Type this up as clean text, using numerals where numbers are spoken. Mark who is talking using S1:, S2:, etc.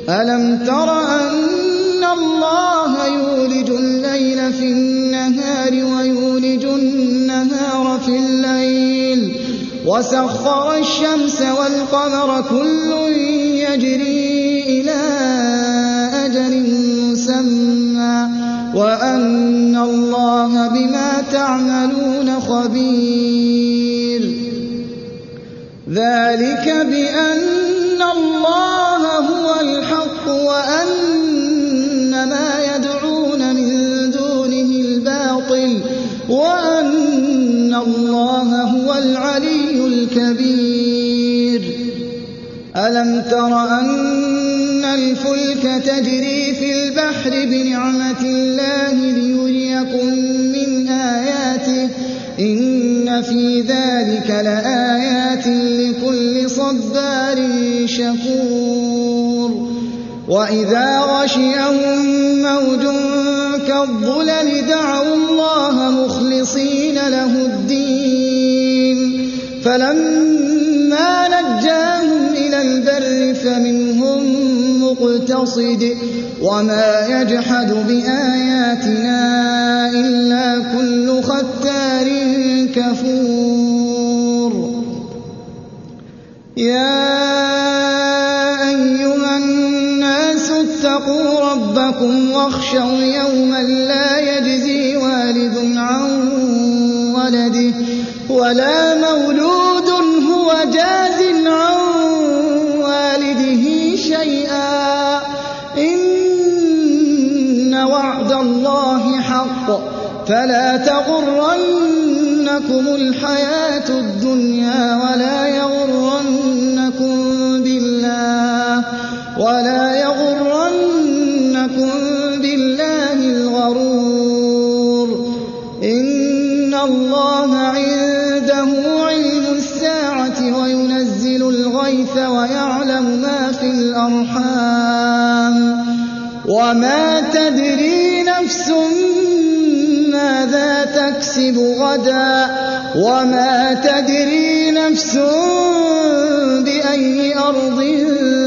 S1: ألم تر أن الله يولج الليل في النهار ويولج النهار في الليل وسخر الشمس والقمر كل يجري إلى أجل مسمى وأن الله بما تعملون خبير ذلك بأن الله هو الحق وأن ما يدعون من دونه الباطل وأن الله هو العلي الكبير ألم تر أن الفلك تجري في البحر بنعمة الله ليريكم من آياته إن في ذلك لآيات لكل صبار شكور وإذا غشيهم موج كالظلل دعوا الله مخلصين له الدين فلما نجاهم إلى البر فمنهم مقتصد وما يجحد بآياتنا إلا كل ختار كفور يا أيها الناس اتقوا ربكم واخشوا يوما لا يجزي والد عن ولده ولا مولود هو جاز عن والده شيئا إن وعد الله حق فلا تغرنكم الحياة الدنيا ولا يغرنكم بالله الغرور إن الله عنده علم الساعة وينزل الغيث ويعلم ما في الأرحام وما تدري نفس ماذا تكسب غدا وما تدري نفس بأي أرض